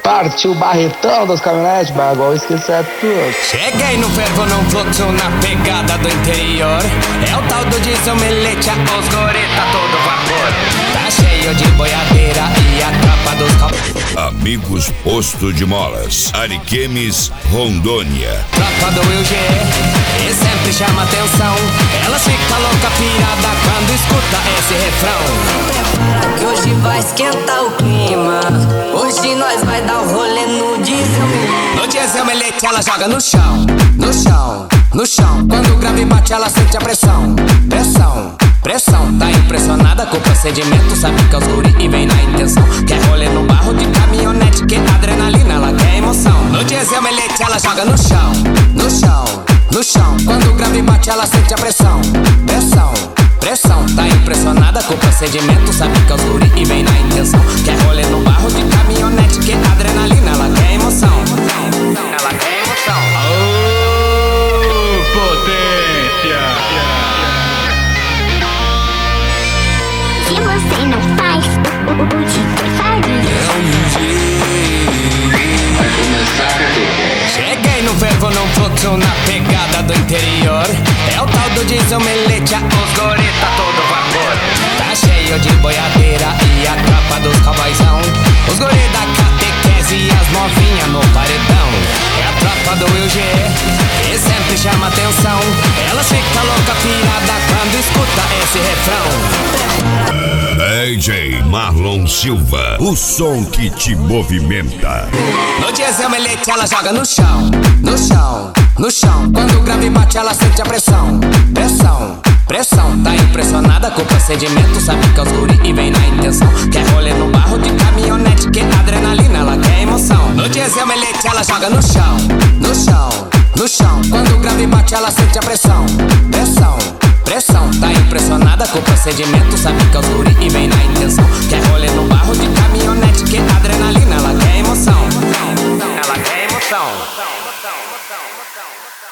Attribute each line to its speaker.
Speaker 1: Partiu o barretão das caminhonetes, bagulho, esqueci tudo.
Speaker 2: Cheguei no fervo, num fluxo, na pegada do interior. É o tal do diesel, melete, os goreta, todo vapor. Tá cheio de boiadeira e a capa dos
Speaker 3: Amigos Posto de Molas, Ariquemes, Rondônia.
Speaker 2: Tropa do UG, e sempre chama atenção. Elas ficam louca pirada quando escuta esse refrão.
Speaker 4: Que hoje vai esquentar o clima. Hoje nós vai dar o rolê no diesel.
Speaker 2: No diesel melete ela joga no chão, no chão, no chão. Quando o grave bate ela sente a pressão, pressão, pressão. Tá impressionada com o procedimento, sabe que é os guri e vem na intenção. Quer rolê no barro de caminhonete, que adrenalina ela quer emoção. No diesel melete ela joga no chão, no chão, no chão. Quando o grave bate ela sente a pressão, pressão, pressão. Tá impressionada com o procedimento, sabe que é os guri e vem na intenção. Quer rolê no barro de caminhonete, que adrenalina ela quer emoção. Ela quer emoção.
Speaker 5: Oh, potência!
Speaker 6: Se você não faz, o DJ faria.
Speaker 5: Vai começar a catequese.
Speaker 2: Cheguei no fervo, num fluxo, na pegada do interior. É o tal do diesel, melete, os goreta, todo vapor. Tá cheio de boiadeira e a tropa dos cowboyzão. Os guri da catequese e as novinhas no paredão. É a tropa do UG, que sempre chama atenção. Elas ficam louca pirada quando escuta esse refrão.
Speaker 3: DJ Marlon Silva, o som que te movimenta.
Speaker 2: No diesel melete ela joga no chão, no chão, no chão. Quando o grave bate ela sente a pressão, pressão, pressão. Tá impressionada com o procedimento, sabe que é os guri e vem na intenção. Quer rolê no barro de caminhonete, que adrenalina ela quer emoção. No diesel melete ela joga no chão, no chão, no chão. Quando o grave bate ela sente a pressão, pressão, pressão. Tá impressionada com o procedimento, sabe que é os guri e vem na intenção. Quer rolê no barro de caminhonete,